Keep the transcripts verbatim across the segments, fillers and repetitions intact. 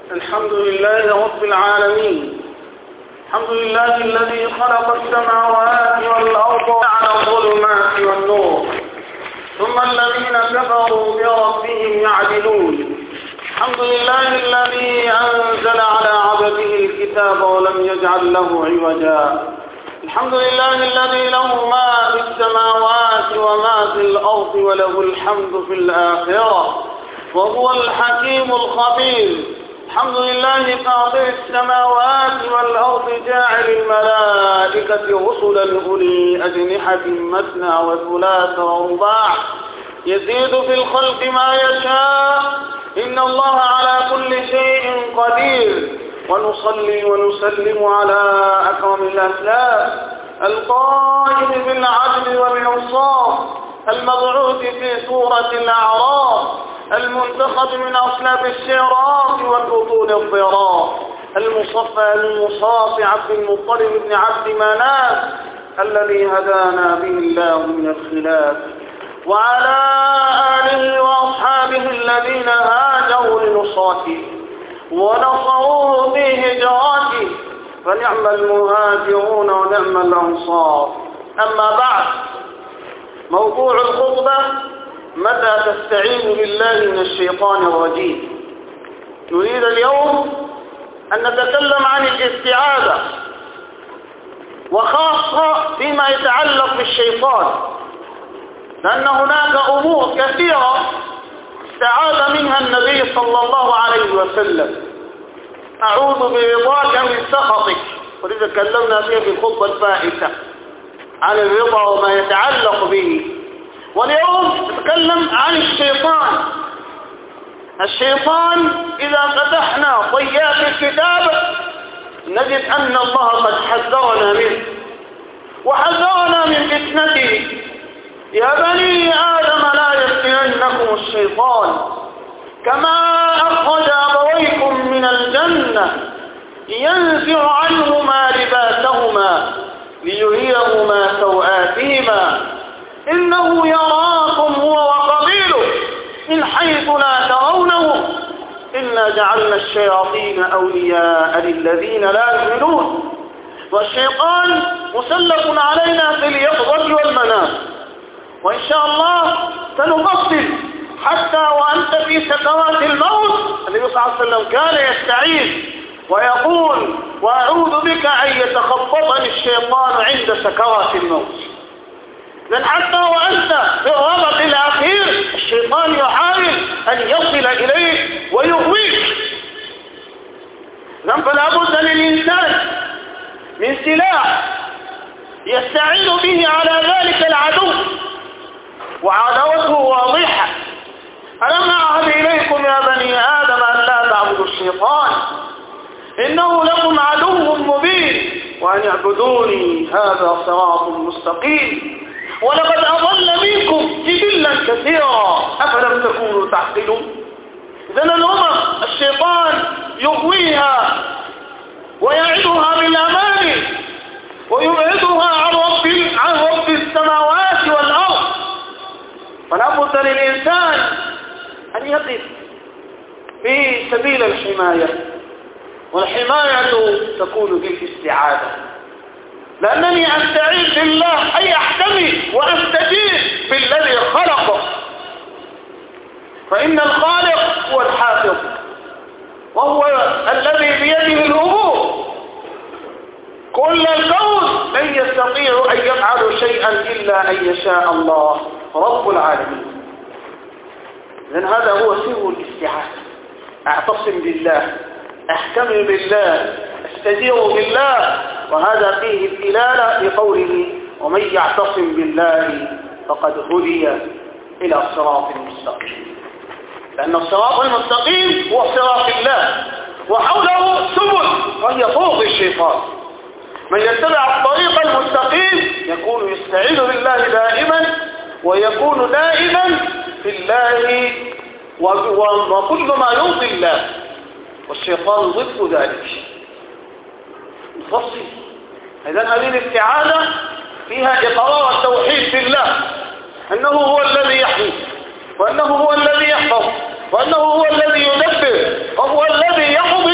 الحمد لله رب العالمين. الحمد لله الذي خلق السماوات والأرض وجعل الظلمات والنور، ثم الذين كفروا بربهم يعدلون. الحمد لله الذي أنزل على عبده الكتاب ولم يجعل له عوجا. الحمد لله الذي له ما في السماوات وما في الأرض وله الحمد في الآخرة وهو الحكيم الخبير. الحمد لله فاطر السماوات والأرض جاعل الملائكة رسلا أولي أجنحة مثنى وثلاث ورباع يزيد في الخلق ما يشاء إن الله على كل شيء قدير. ونصلي ونسلم على أكرم الأخلاق القائم بالعدل والإنصاف المبعوث في سورة الأعراف المنتخب من أصلاب الشعراف والبطون الضراف المصفى المصاف عبد المطلب بن عبد مناف الذي هدانا به الله من الخلاف، وعلى آله وأصحابه الذين هاجروا لنصرته ونصروه في هجراته فنعم المهاجرون ونعم الأنصار. أما بعد، موضوع الخطبة: متى تستعين بالله من الشيطان الرجيم. نريد اليوم أن نتكلم عن الاستعاذة، وخاصة فيما يتعلق بالشيطان، لأن هناك أمور كثيرة استعاذ منها النبي صلى الله عليه وسلم. أعوذ برضاك من سخطك، ولذا تكلمنا فيها في الخطبة الفائتة عن الرضا وما يتعلق به. واليوم نتكلم عن الشيطان. الشيطان إذا فتحنا طيات الكتاب نجد أن الله قد حذرنا منه وحذرنا من فتنته. يا بني آدم لا يفتننكم الشيطان كما أخرج أبويكم من الجنة ينزع عنهما لباسهما ليريهما سوآتهما إنه يراكم هو وقبيله من حيث لا ترونه إنا جعلنا الشياطين أولياء للذين لا يؤمنون. والشيطان مسلط علينا في اليقظة والمنام، وإن شاء الله سنفصل حتى وأنت في سكرات الموت. النبي صلى الله عليه وسلم كان يستعيذ ويقول: وأعوذ بك أن يتخبطني الشيطان عند سكرات الموت. لأن حتى وأنت في الربط الأخير الشيطان يحاول أن يصل إليك ويغويك. فلا بد للإنسان من سلاح يستعين به على ذلك العدو، وعداوته واضحة. ألم أعهد إليكم يا بني آدم أن لا تعبدوا الشيطان إنه لكم عدو مبين وأن اعبدوني هذا صراط مستقيم. ولقد أضل منكم جبلا كثيرا أفلم تكونوا تعقلون. إذن الأمم الشيطان يغويها ويعدها بالأمان ويبعدها عن رب عن رب السماوات والأرض. فلا بد للإنسان أن يقف في سبيل الحماية، والحماية تكون بالاستعاذة، لأنني أستعيذ بالله أي أحتمي وأستجيب بالذي خلقه، فإن الخالق هو الحافظ وهو الذي بيده الأمور. كل الكون لن يستطيع أن يفعلوا شيئا إلا أن يشاء الله رب العالمين. لأن هذا هو سر الاستعاذة: أعتصم بالله، أحتمي بالله، أستجير بالله. وهذا فيه الدلالة في قوله: ومن يعتصم بالله فقد هدي إلى الصراط المستقيم. لأن الصراط المستقيم هو صراط الله، وحوله سبل وهي طرق الشيطان. من يتبع الطريق المستقيم يكون يستعيذ بالله دائما ويكون دائما في الله وكل ما يرضي الله، والشيطان ضد ذلك. نفصل. إذن هذه الاستعاذة فيها إقرار التوحيد بالله، أنه هو الذي يحيي وأنه هو الذي يحفظ وأنه هو الذي يدبر وهو الذي يقضي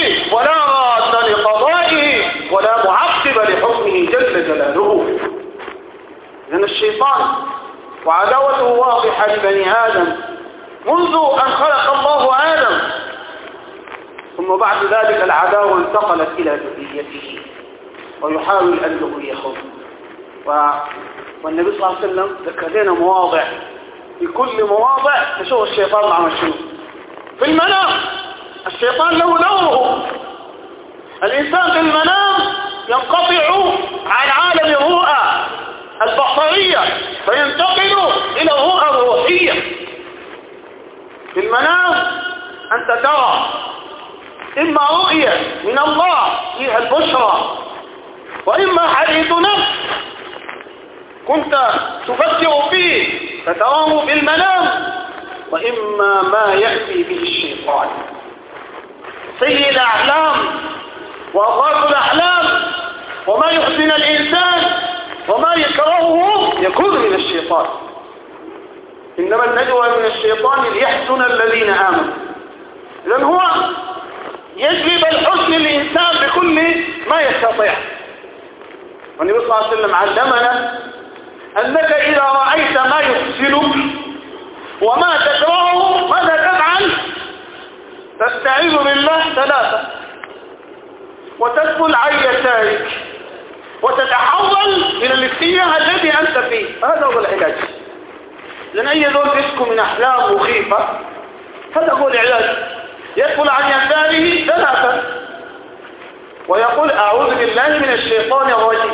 الشيطان وعداوته واضحة لبني آدم منذ أن خلق الله آدم، ثم بعد ذلك العداوة انتقلت إلى ذريته ويحاول أن يغويهم. والنبي صلى الله عليه وسلم ذكر لنا مواضع، في كل مواضع نشوف الشيطان مع مشروع. في المنام الشيطان له دوره، الإنسان في المنام ينقطع عن عالم الرؤى البصرية فينتقل إلى الرؤى الروحية. في المنام أنت ترى إما رؤية من الله فيها البشرى، وإما حديث نفس كنت تفكر فيه فتراه بالمنام، وإما ما يأتي به الشيطان. سيء الأحلام وأغراض الأحلام وما يحزن الإنسان وما يكرهه يكون من الشيطان. إنما النجوى من الشيطان ليحزن الذين آمنوا. إذن هو يجلب الحزن للإنسان بكل ما يستطيع. والنبي صلى الله عليه وسلم علمنا أنك إذا رأيت ما يحزنك وما تكرهه ماذا تفعل؟ تستعيذ بالله ثلاثة وتدخل عن يسارك وتتحول إلى الاتجاه الذي أنت فيه. هذا هو العلاج. لأن أي ذول تسكو من أحلام مخيفة هذا هو العلاج. يدخل عن يساره ثلاثة ويقول أعوذ بالله من الشيطان الرجيم،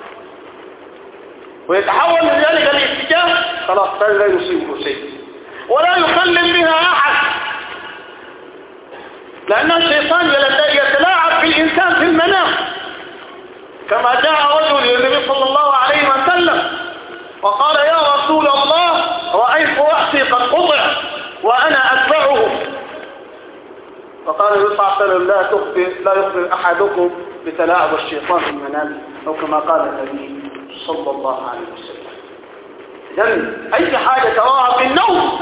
ويتحول من ذلك الاتجاه خلاص لا يصيبه شيء ولا يكلم بها أحد، لأن الشيطان يتلاعب بالإنسان في المنام. كما جاء رجل للنبي صلى الله عليه وسلم وقال يا رسول الله رأيت رأسي قد قطع وأنا أتبعه، فقال النبي صلى الله عليه وسلم لا تخبر لا يخبر أحدكم بتلاعب الشيطان في المنام، أو كما قال النبي صلى الله عليه وسلم. إذن أي حاجة تراها في النوم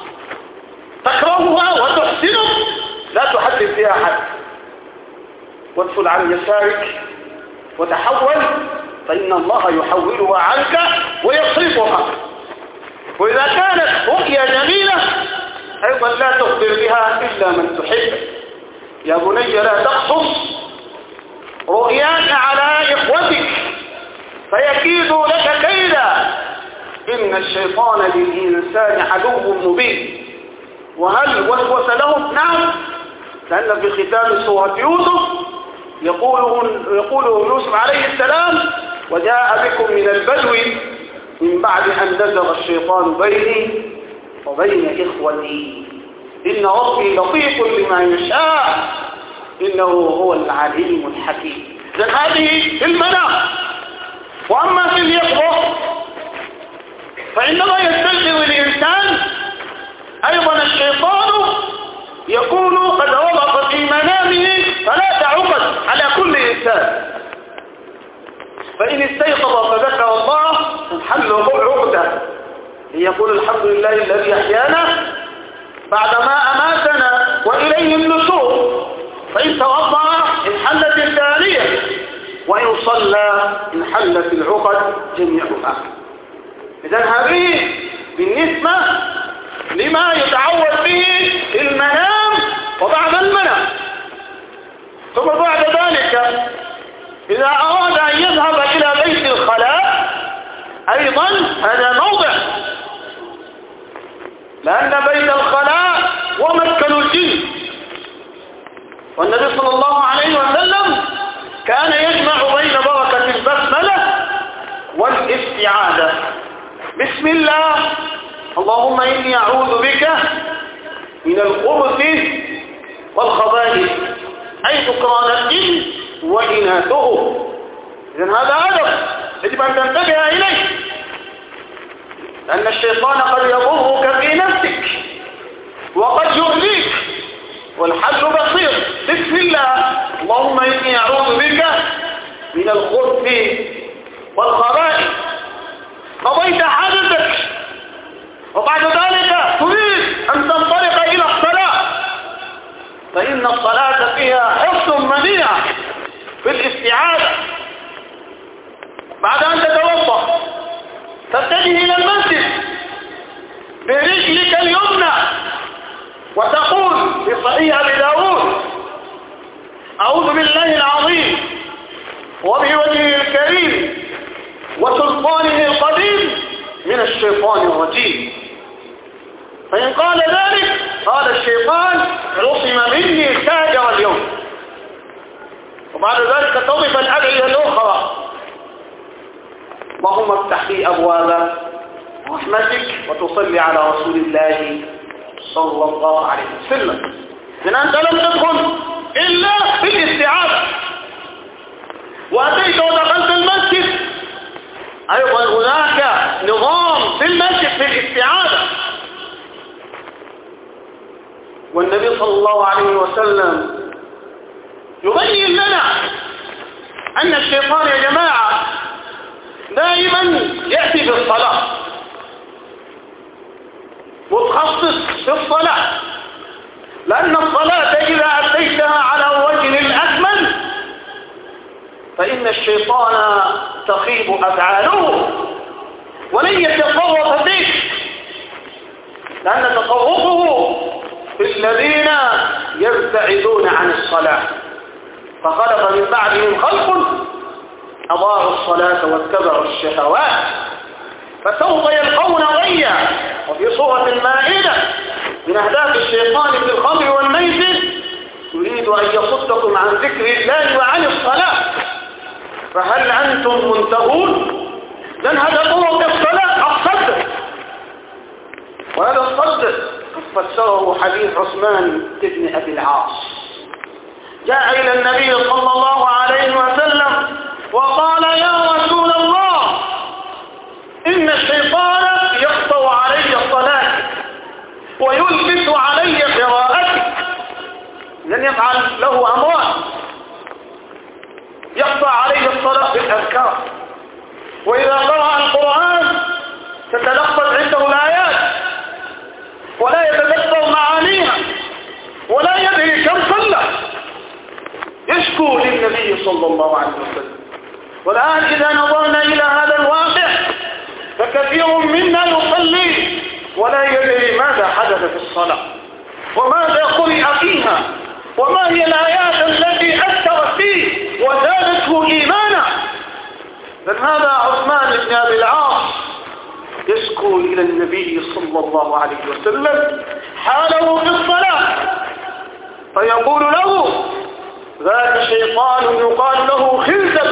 تكرهها وتحسنك لا تحدث فيها أحد، وادخل عن يسارك وتحول فإن الله يحولها عنك ويصرفها. وإذا كانت رؤيا جميلة أيضا لا تخبر بها إلا من تحب. يا بني لا تقصص رؤياك على إخوتك فيكيدوا لك كيدا إن الشيطان للإنسان عدو مبين. وهل وسوس لهم؟ نعم، لأن في ختام سورة يوسف يقول يقول يوسف عليه السلام وجاء بكم من البدو من بعد أن نزغ الشيطان بيني وبين إخوتي إن ربي لطيف لما يشاء إنه هو العليم الحكيم. إذن هذه في المنام. وأما في اليقظة فإنما يستلزم الإنسان أيضا الشيطان يكون قد وضع في منامه ثلاث عقد على كل إنسان، فإن استيقظ فذكر الله انحل عقده ليقول الحمد لله الذي أحيانا بعدما أماتنا وإليه النشور، فإن توضأ انحلت الثانية وإن صلى انحلت العقد جميعها. إذن هذه بالنسبة لما يتعود به في المنام وبعد المنام. ثم بعد ذلك إذا أراد أن يذهب إلى بيت الخلاء أيضا هذا موضع، لأن بيت الخلاء هو مسكن الجن. والنبي صلى الله عليه وسلم كان يجمع بين بركة البسملة والاستعاذة. بسم الله اللهم إني أعوذ بك من الخبث والخبائث أي ذكران الجن وإناثه. إذن هذا أدب يجب أن تنتبه إليه، لأن الشيطان قد يضرك في نفسك وقد يؤذيك والحل بسيط. بسم الله اللهم إني أعوذ بك من الخبث والخبائث. قضيت حاجتك وبعد ذلك تريد أن تنطلق إلى الصلاة، فإن الصلاة فيها حفظ منيع في الاستعاذة. بعد أن تتوضأ تتجه إلى المسجد برجلك اليمنى وتقول في صحيح أبي داود: أعوذ بالله العظيم وبوجهه الكريم وسلطانه القديم من الشيطان الرجيم. فإن قال ذلك قال الشيطان: عصم مني التاجر اليوم. وبعد ذلك تضيف الأدعية الأخرى: اللهم افتح لي أبواب رحمتك وتصلي على رسول الله صلى الله عليه وسلم. من أنت لم تدخل إلا في الاستعاذة، وأتيت ودخلت المسجد أيضا هناك نظام في المسجد في الاستعاذة. والنبي صلى الله عليه وسلم يبين لنا أن الشيطان يا جماعة دائما يأتي في الصلاة، متخصص في الصلاة، لأن الصلاة إذا أتيتها على الوجه الأكمل فإن الشيطان تخيب أفعاله ولن يتصرف بك، لأن تصرفه في الذين يبتعدون عن الصلاة. فخلف من بعدهم خلق أضاعوا الصلاة واتبعوا الشهوات فسوف يلقون غيا. وفي سورة المائدة من أهداف الشيطان في الخمر والميسر: يريد أن يصدكم عن ذكر الله وعن الصلاة فهل أنتم منتهون؟ لأن هذا طرق الصلاة الصدق، وهذا الصدق فسره حديث عثمان بن أبي العاص. جاء إلى النبي صلى الله عليه وسلم وقال: يا رسول الله، إن الشيطان يقطع علي الصلاة ويلبس علي قراءتي. لن يفعل له أمران: يقطع علي الصلاة بالأذكار، وإذا قرأ القرآن تتلفظ عنده الآيات ولا يتذكر معانيها ولا يدري كم صلى. يشكو للنبي صلى الله عليه وسلم. والآن إذا نظرنا إلى هذا الواقع فكثير منا يصلي ولا يدري ماذا حدث في الصلاة وماذا قرئ فيها وما هي الآيات التي أثرت فيه وزادته إيمانا. فهذا عثمان بن أبي العاص يشكو إلى النبي صلى الله عليه وسلم حاله في الصلاة، فيقول له: ذاك شيطان يقال له خنزب،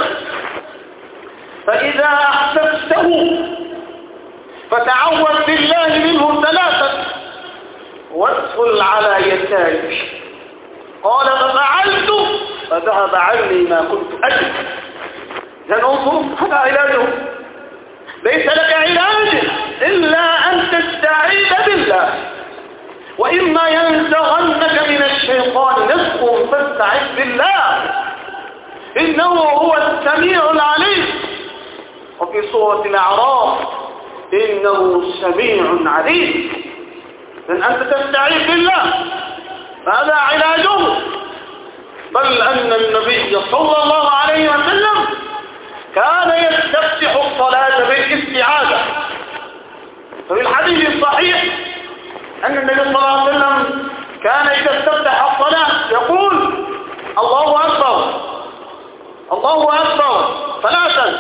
فإذا أحسسته فتعوذ بالله منه ثلاثة وادخل على يسارك. قال: ففعلت فذهب عني ما كنت أجد. لأن انظر، هذا علاجه، ليس لك علاج إلا أن تستعيذ بالله. وإما ينزغنك من الشيطان نزغ فاستعذ بالله إنه هو السميع العليم. وفي سورة الأعراف: إنه سميع عليم. لأن أنت تستعيذ بالله، هذا علاجه. بل أن النبي صلى الله عليه وسلم كان يستفتح الصلاة بالاستعاذة. ففي الحديث الصحيح أن النبي صلى الله عليه وسلم كان إذا استفتح الصلاة يقول: الله أكبر الله أكبر ثلاثا،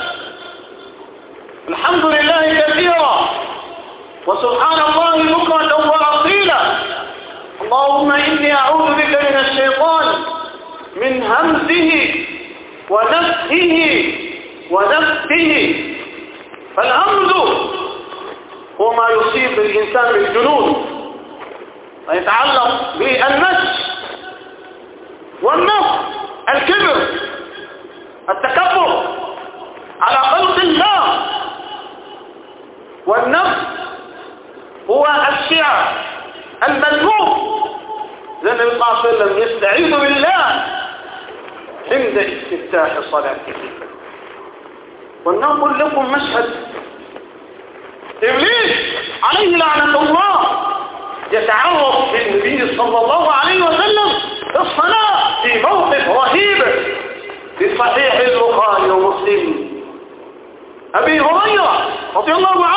الحمد لله كثيرا، وسبحان الله بكرة وأصيلا، اللهم إني أعوذ بك من الشيطان من همزه ونفخه ونفثه. فالهمز هو ما يصيب الإنسان بالجنون ويتعلق بالنفس، والنفس الكبر، التكبر على خلق الله. والنفس هو الشعر المذموم. زي النبي صلى الله عليه وسلم يستعيذ بالله عند استفتاح صلاته. ونقول لكم مشهد إبليس عليه لعنة الله يتعرض للنبي صلى الله عليه وسلم في الصلاة في موقف رهيب في صحيح البخاري ومسلم. أبي هريرة رضي الله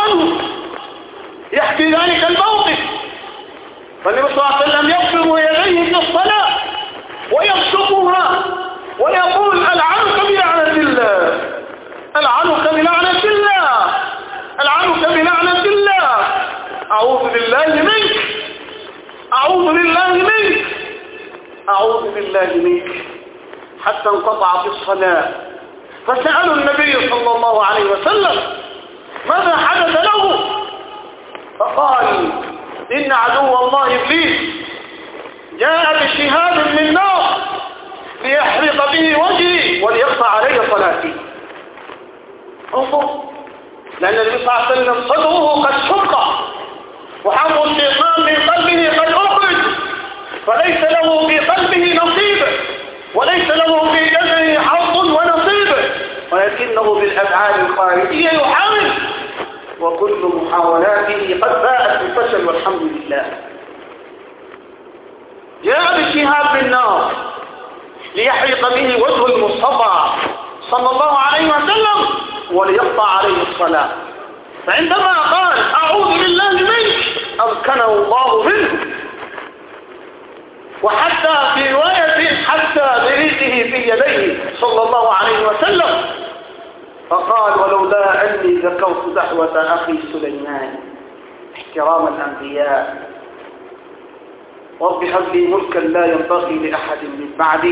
في ذلك الموقف. فالنبي صلى الله عليه وسلم يغفر يديه في الصلاة ويبسطها ويقول ألعنك بلعنة الله، ألعنك بلعنة الله، ألعنك بلعنة الله، أعوذ بالله منك، أعوذ بالله منك، أعوذ بالله منك، حتى انقطع في الصلاة. فسألوا النبي صلى الله عليه وسلم ماذا حدث له؟ فقال إن عدو الله إبليس جاء بشهاب من نار ليحرق به وجهي وليقطع علي صلاتي. انظر، لأن النبي صلى الله عليه وسلم صدره قد شق وحمل الشيطان من قلبه قد أخرج، فليس له في قلبه نصيب وليس له في جسده حظ ونصيب، ولكنه بالأفعال الخارجية يحاول، وكل محاولاته قد باءت بالفشل والحمد لله. جاء بشهاب من نار ليحرق به وجه المصطفى صلى الله عليه وسلم وليقطع عليه الصلاة. فعندما قال أعوذ بالله منك أمكنه الله منه. وحتى في رواية حتى بريقه في يديه صلى الله عليه وسلم، فقال ولولا أني ذكرت دعوة أخي سليمان احترام الأنبياء رب هب لي ملكا لا ينبغي لأحد من بعدي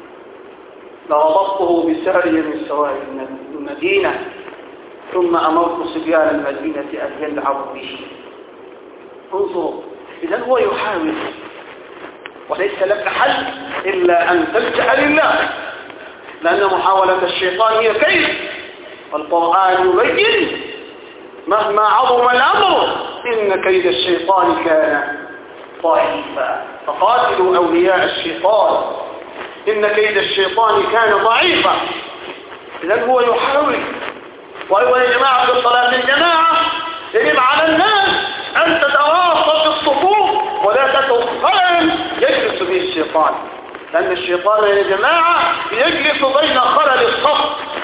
لربطته بساري من سواري المدينة ثم أمرت صبيان المدينة أن يلعبوا به. انظروا، إذا هو يحاول وليس لك حل إلا أن تلجأ لله، لأن محاولة الشيطان هي كيد، والقرآن يبين مهما عظم الأمر إن كيد الشيطان كان ضعيفا. فقاتلوا أولياء الشيطان إن كيد الشيطان كان ضعيفا. إذن هو يحاول. وأيضا يا جماعة في الصلاة الجماعة يجب على الناس أن تتواصل في الصفوف ولا تترك خلل يجلس به الشيطان، لأن الشيطان يا جماعة يجلس بين خلل الصف،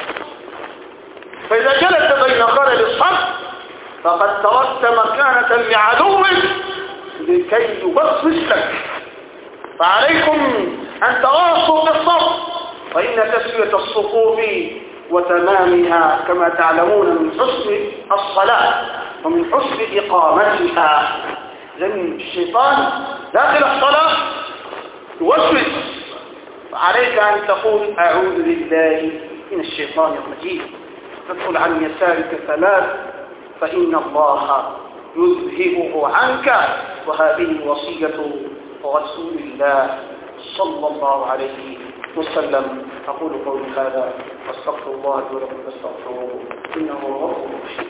فإذا جلس بين خلل الصف فقد تركت مكانة لعدوك لكي يبصص لك. فعليكم أن تواصلوا بالصف، فإن تسوية الصفوف وتمامها كما تعلمون من حسن الصلاة ومن حسن إقامتها. لأن الشيطان داخل الصلاة يوسوس، فعليك أن تقول أعوذ بالله من الشيطان الرجيم، تدخل عن يسارك ثلاث فإن الله يذهبه عنك. وهذه وصية رسول الله صلى الله عليه وسلم. أقول قولي هذا واستغفر الله لي ولكم فاستغفروه إنه هو الغفور الرحيم.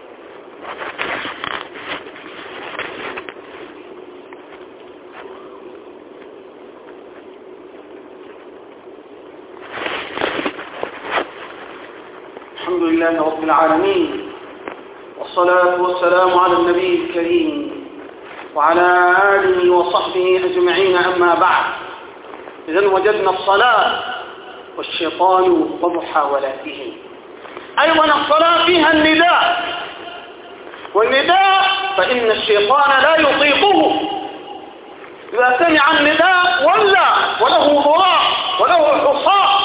الحمد لله رب العالمين، والصلاة والسلام على النبي الكريم وعلى آله وصحبه أجمعين. أما بعد، إذن وجدنا الصلاة والشيطان ومحاولاته. أيضا الصلاة فيها النداء، والنداء فإن الشيطان لا يطيقه. إذا سمع النداء ولى وله ضراع وله حصاء.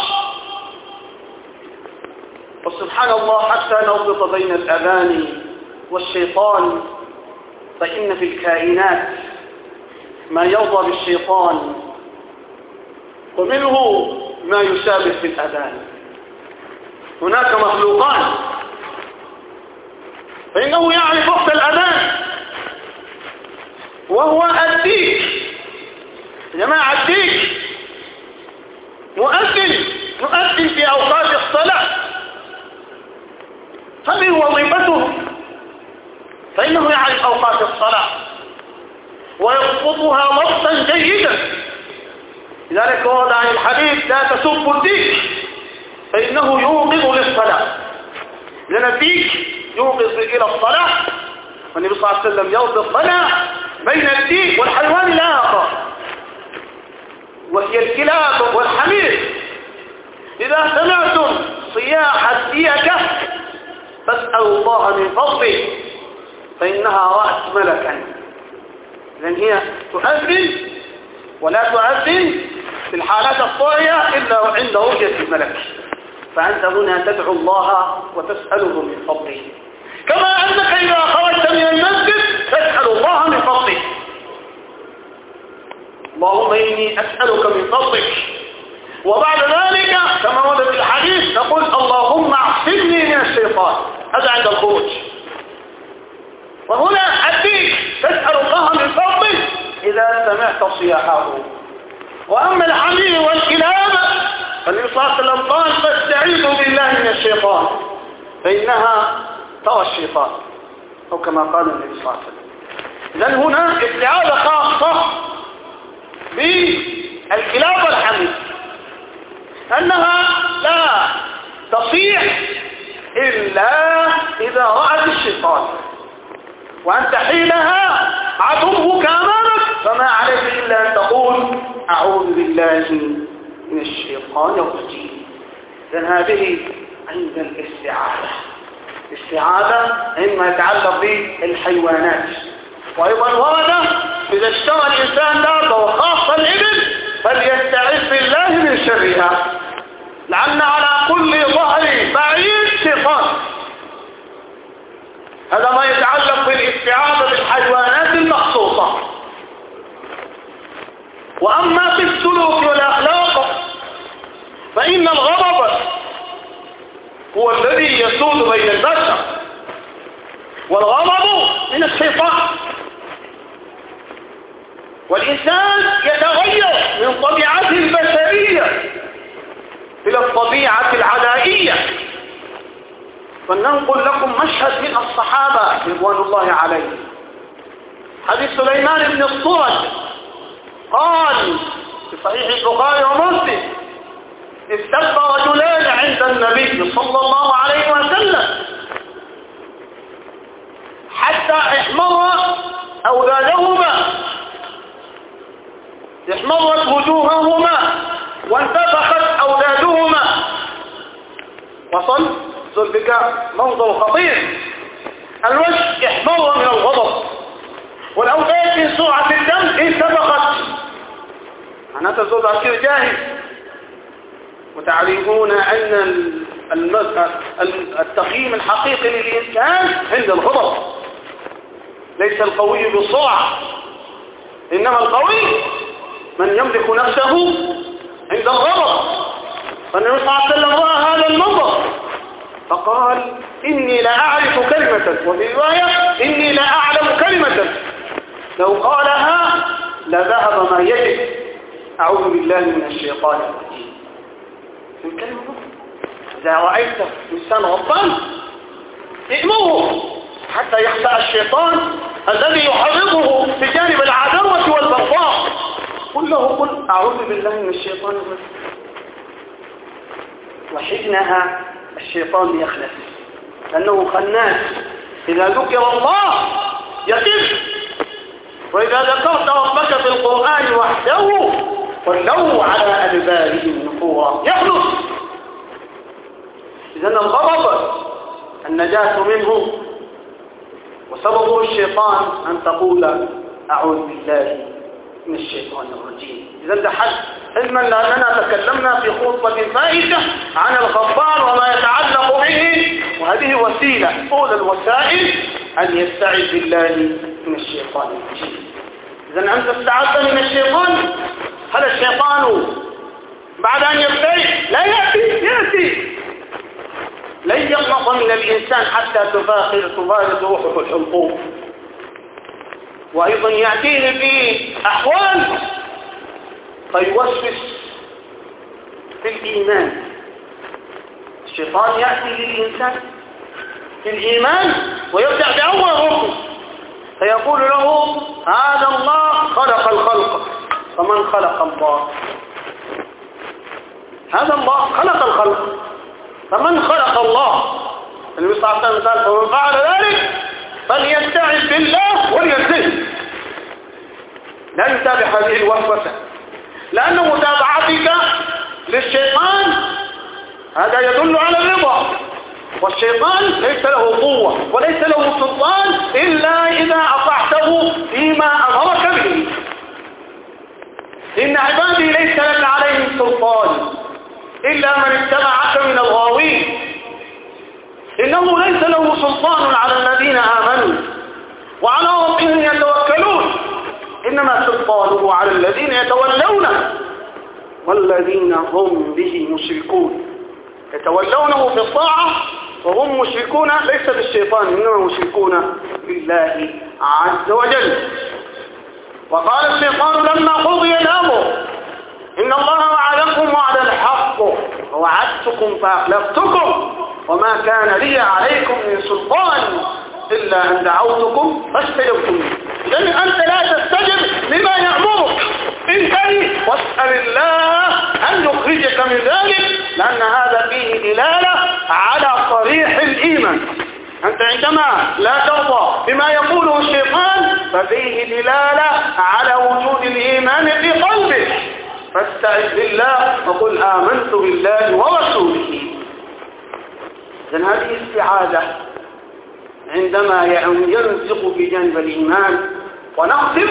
وسبحان الله حتى نربط بين الأذان والشيطان، فإن في الكائنات ما يرضى بالشيطان ومنه ما يشابه في الأذان. هناك مخلوقان فإنه يعرف وقت الأذان وهو الديك. جماعة الديك مؤذن مؤذن في أوقات الصلاة، هذه وظيفته، فإنه يعرف أوقات الصلاة ويضبطها ضبطا جيدا. لذلك ورد عن الحديث لا تسبوا الديك فإنه يوقظ للصلاة، لأن الديك يوقظ إلى الصلاة، والنبي صلى الله عليه وسلم يربط الصلاة بين الديك والحيوان الآخر وهي الكلاب والحمير. إذا سمعتم صياح الديكة فاسألوا الله من فضله، فإنها رأت ملكا، لأن هي تؤذن ولا تؤذن في الحالات الطارئة إلا عند رؤية الملك، فأنت هنا تدعو الله وتسأله من فضله، كما أنك إذا خرجت من المسجد تسأل الله من فضله. اللهم إني أسألك من فضلك. وبعد ذلك كما ورد في الحديث نقول اللهم اعصمني من الشيطان، هذا عند الخروج. وهنا أديك تسأل الله من فضله إذا سمعت صياحه. وأما الحمير والكلاب فالنبي صلى الله عليه وسلم قال فاستعيذوا بالله من الشيطان فإنها ترى الشيطان، أو كما قال النبي صلى الله عليه وسلم. إذن هنا استعاذة خاصة بالكلاب والحمير، أنها لا تصيح إلا إذا رأت الشيطان، وأنت حينها عدوك أمامك فما عليك إلا أن تقول أعوذ بالله من الشيطان الرجيم. إذن هذه عند الاستعاذة. الاستعاذة عندما يتعلق بالحيوانات، وأيضا ورد إذا اشترى الإنسان دابة وخاصة الإبل فليستعذ بالله من شرها، لأن على كل ظهر بعيد شيطان. هذا ما يتعلق بالاستعاذة بالحيوانات المخصوصة. وأما في السلوك والأخلاق فإن الغضب هو الذي يسود بين البشر، والغضب من الشيطان، والإنسان يتغير من طبيعته البشرية إلى الطبيعة العدائية. فلننقل لكم مشهد من الصحابة رضوان الله عليهم. حديث سليمان بن الصرد قال في صحيح البخاري ومسلم استبى رجلان عند النبي صلى الله عليه وسلم حتى احمر أولادهما، احمرت وجوههما وانتفخت أولادهما. وصل ذلك منظر خطير، الوجه احمر من الغضب، والأولاد من سرعة الدم انتفخت، معناتها زول عسير جاهز. وتعرفون أن التقييم الحقيقي للإنسان عند الغضب، ليس القوي بالسرعة، إنما القوي من يملك نفسه عند الغضب. فالنبي صلى الله عليه وسلم رأى هذا المنظر فقال إني لا أعرف كلمة، وفي رواية إني لا أعلم كلمة لو قالها لذهب ما يجب. أعوذ بالله من الشيطان الرجيم. في الكلمة إذا رأيت إنسان غضبان ائمره حتى يخشى الشيطان الذي يحرضه في جانب العداوة والبغضاء. قل له قل أعوذ بالله من الشيطان الرجيم، وحينها الشيطان يخنس، لأنه خناس. إذا ذكر الله يقف، وإذا ذكرت ربك في القرآن وحده ولوا على أدبارهم نفورا يخلص. إذن الغضب النجاة منه وسببه الشيطان أن تقول أعوذ بالله من الشيطان الرجيم. إذن ده حل علما لأننا تكلمنا في خطبة فائدة عن الغضبان وما يتعلق به، وهذه وسيلة أولى الوسائل أن يستعذ بالله من الشيطان الرجيم. إذن أنت استعذت من الشيطان، هذا الشيطان بعد أن يبتعد لا يأتي يأتي لن يخلص من الإنسان حتى تفارق روحه الحلقوم. وأيضا يأتيه في أحوال فيوسوس في الإيمان. الشيطان يأتي للإنسان في الإيمان ويبدأ بأول ركن فيقول له هذا الله خلق الخلق، فمن خلق الله؟ هذا الله خلق الخلق، فمن خلق الله؟ النبي صلى الله عليه وسلم قال فمن فعل ذلك فليستعذ بالله وليزهد. لا يتابع هذه الوسوسة، لأن متابعتك للشيطان هذا يدل على الرضا، والشيطان ليس له قوة وليس له سلطان إلا إذا أطعته فيما أمرك به. إن عبادي ليس لك عليهم سلطان إلا من اتبعك من الغاوين. إنه ليس له سلطان على الذين آمنوا وعلى ربهم يتوكلون، إنما سلطانه على الذين يتولونه والذين هم به مشركون. يتولونه في الطاعة وهم مشركون ليس بالشيطان، إنما مشركون بالله عز وجل. وقال الشيطان لما قضي الأمر إن الله وعدكم وعد الحق ووعدتكم فأخلفتكم وما كان لي عليكم من سلطان إلا أن دعوتكم فاستجبتم لي. إذن أنت لا تستجب لما يأمرك، انتهي واسأل الله أن يخرجك من ذلك، لأن هذا فيه دلالة على صريح الإيمان. أنت عندما لا ترضى بما يقوله الشيطان ففيه دلالة على وجود الإيمان في قلبك، فاستعذ بالله وقل آمنت بالله ورسوله. إذن هذه استعاذة عندما ينزق في جانب الإيمان. ونختم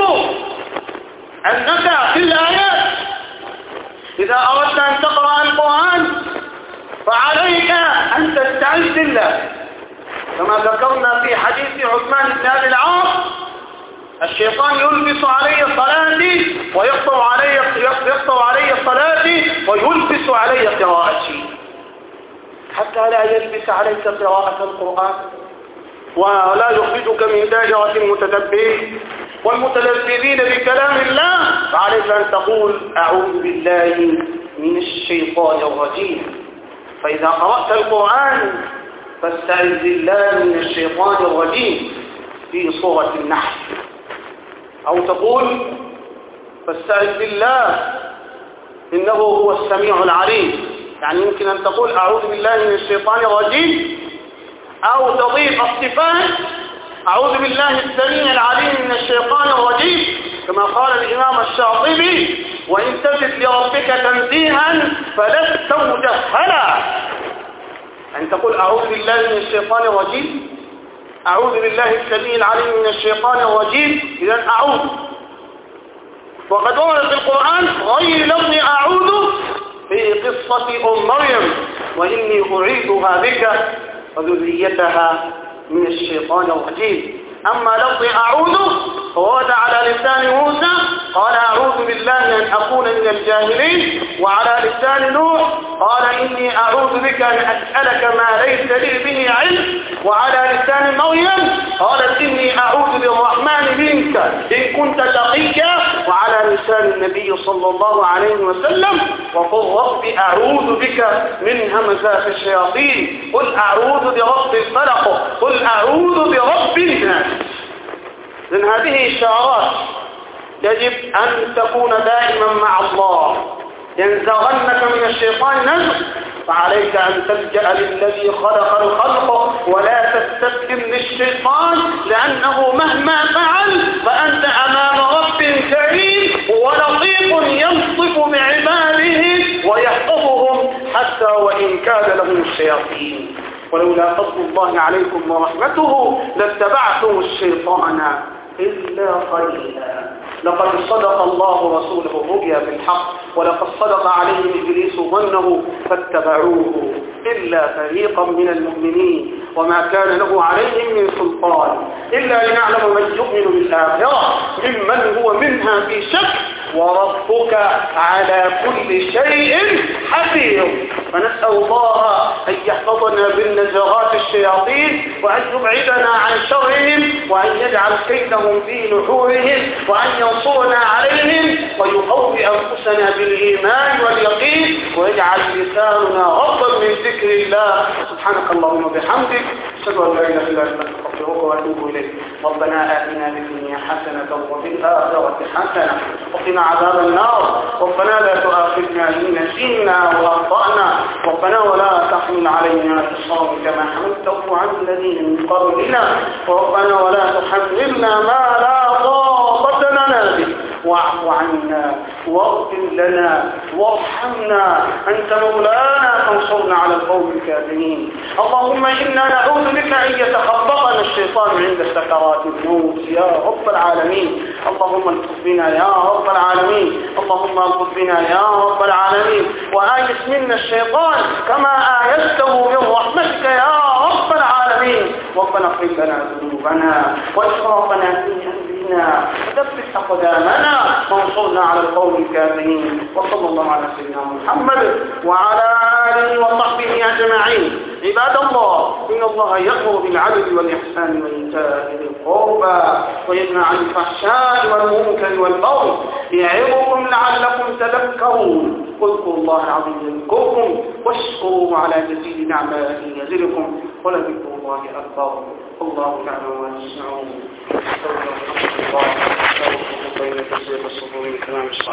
أنك في الآيات إذا أردت أن تقرأ القرآن فعليك أن تستعذ بالله، كما ذكرنا في حديث عثمان بن أبي العاص الشيطان يلبس علي صلاتي ويقطع علي يقطع علي صلاتي ويلبس علي قراءتي، حتى لا يلبس عليك قراءة القرآن ولا يخرجك من دائرة المتدبرين والمتلذذين بكلام الله. فعليك أن تقول أعوذ بالله من الشيطان الرجيم. فإذا قرأت القرآن فاستعذ بالله من الشيطان الرجيم في سورة النحل، أو تقول فاستعذ بالله إنه هو السميع العليم. يعني يمكن أن تقول أعوذ بالله من الشيطان الرجيم، أو تضيف الصفات أعوذ بالله السميع العليم من الشيطان الرجيم، كما قال الإمام الشاطبي وإن تجد لربك تنزيها فلست مجهلا. أن تقول أعوذ بالله من الشيطان الرجيم، أعوذ بالله السميع العليم من الشيطان الرجيم، إذن أعوذ. وقد ورد في القرآن غير لفظ أعوذ في قصة أم مريم وإني أعيذها بك وذريتها من الشيطان الرجيم. أما لفظ أعوذ فورد على لسان موسى قال أعوذ بالله أن أكون من الجاهلين، وعلى لسان نوح قال إني أعوذ بك أن أسألك ما ليس لي به علم، وعلى لسان مريم قالت إني أعوذ بالرحمن منك إن كنت تقيا، وعلى لسان النبي صلى الله عليه وسلم وقل رب أعوذ بك من همزات الشياطين، قل أعوذ برب الفلق، قل أعوذ برب الناس. إذن هذه إشارات يجب أن تكون دائما مع الله. ينزغنك من الشيطان نزغ فعليك أن تلجأ للذي خلق الخلق ولا تستسلم للشيطان، لأنه مهما فعل فأنت أمام رب كريم ولطيف ينصف بعباده ويحفظهم حتى وإن كان لهم الشياطين. ولولا فضل الله عليكم ورحمته لاتبعتم الشيطان إلا قليلا. لقد صدق الله رسوله الرؤيا بالحق، ولقد صدق عليه إبليس ظنه فاتبعوه إلا فريقا من المؤمنين وما كان له عليهم من سلطان إلا لنعلم من يؤمن بالآخرة ممن هو منها في شك، وربك على كل شيء حفيظ. فنسأل الله أن يحفظنا من نزغات الشياطين وأن يبعدنا عن شرهم وأن يجعل كيدهم في نحورهم وأن ينصرنا عليهم ويقوي أنفسنا بالإيمان واليقين ويجعل لساننا غضا من ذكر الله. سبحانك اللهم وبحمدك أشهد أن لا إله إلا أنت أستغفرك وأتوب إليك. ربنا آتنا في الدنيا حسنة وفي الآخرة حسنة وقنا عذاب النار. ربنا لا تؤاخذنا إن نسينا وأخطأنا. ربنا ولا تحمل علينا إصرا كما حملته على الذين من قبلنا. ربنا ولا تحملنا ما لا طاقة لنا به واعف عنا واغفر لنا وارحمنا، أنت مولانا فانصرنا على القوم الكافرين. اللهم إنا نعوذ بك أن يتخبطنا الشيطان عند سكرات الموت يا رب العالمين. اللهم الطف بنا يا رب العالمين، اللهم الطف بنا يا رب العالمين، وآيس منا الشيطان كما آيسته من رحمتك يا رب العالمين. ربنا اغفر لنا ذنوبنا وإسرافنا في أمرنا وثبت أقدامنا وانصرنا على القوم الكافرين. وصلى الله على سيدنا محمد وعلى آله وصحبه أجمعين. عباد الله، إن الله يأمر بالعدل والإحسان وإيتاء ذي القربى وينهى عن الفحشاء والمنكر والبغي يعظكم لعلكم تذكرون. اذكروا الله العظيم يذكركم واشكروه على جزيل نعمائه يزدكم ولذكر الله أكبر. الله تعالى ما تسمعون.